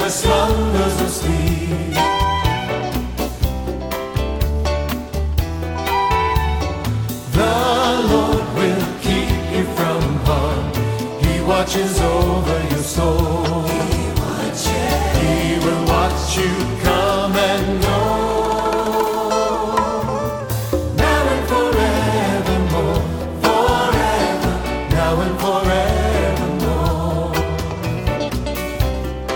never slumbers or sleeps. The Lord will keep you from harm. He watches over your soul.